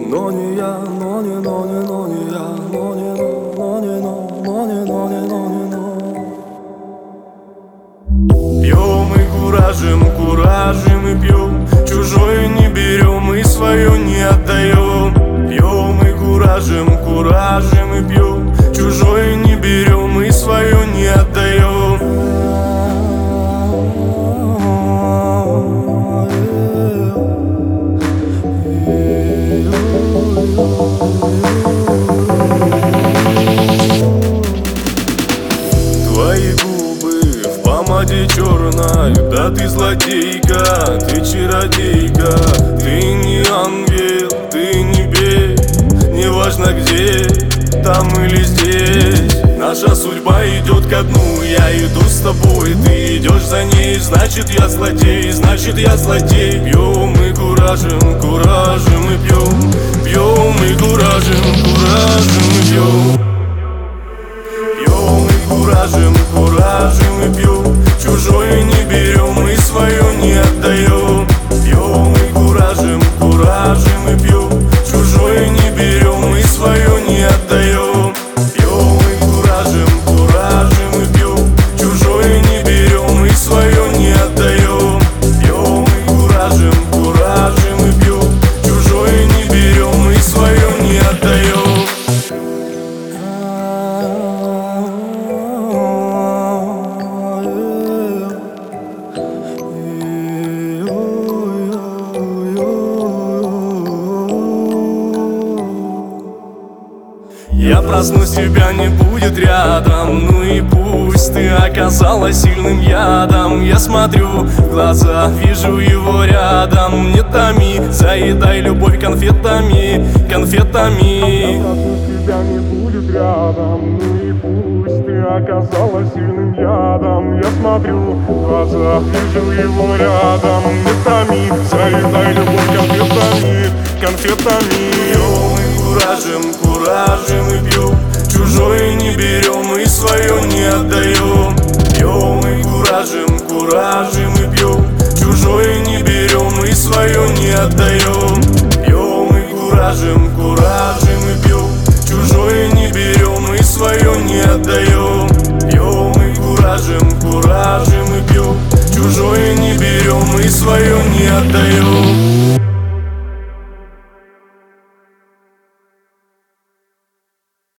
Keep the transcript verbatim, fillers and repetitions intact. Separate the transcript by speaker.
Speaker 1: но не я, но не, но не, но не я, но не, но, но не, но, но не, но не, но не, но. Пьем и куражим, куражим и пьем, чужое не берем и свое не отдаем. Пьем и куражим, куражим и пьем, чужое не берем и свое не отдаем. Твои губы в помаде черной, да ты злодейка, ты чародейка. Ты не ангел, ты не бей, неважно где, там или здесь. Наша судьба идет ко дну, я иду с тобой, ты идешь за ней. Значит я злодей, значит я злодей. Пьем и куражим, куражим и пьем, пьем и куражим, куражим и пьем. Пьем и куражим, куражим и пьем, чужое не берем и свое не отдаем. Пьем и куражим, куражим и пьем, чужое не берем и свое не отдаем. Пьем и куражим, куражим и пьем, чужое не берем и свое не отдаем. Пьем и куражим, куражим и пьем, чужое не берем и свое не отдаем. Я проснусь, тебя не будет рядом, ну и пусть ты оказалась сильным ядом. Я смотрю в глаза, вижу его рядом. Не томи, заедай любовь конфетами, конфетами. Я проснусь, тебя не будет рядом, ну и пусть ты оказалась сильным ядом. Я смотрю в глаза, вижу его рядом. Не томи, заедай любовь конфетами, конфетами. Куражим, куражим и пьем, чужое не берем и свое не отдаем. Пьем и куражим, куражим и пьем, чужое не берем и свое не отдаем. Пьем и куражим, куражим и пьем, чужое не берем и свое не отдаем. Пьем и куражим, куражим и пьем, чужое не берем и свое не отдаем.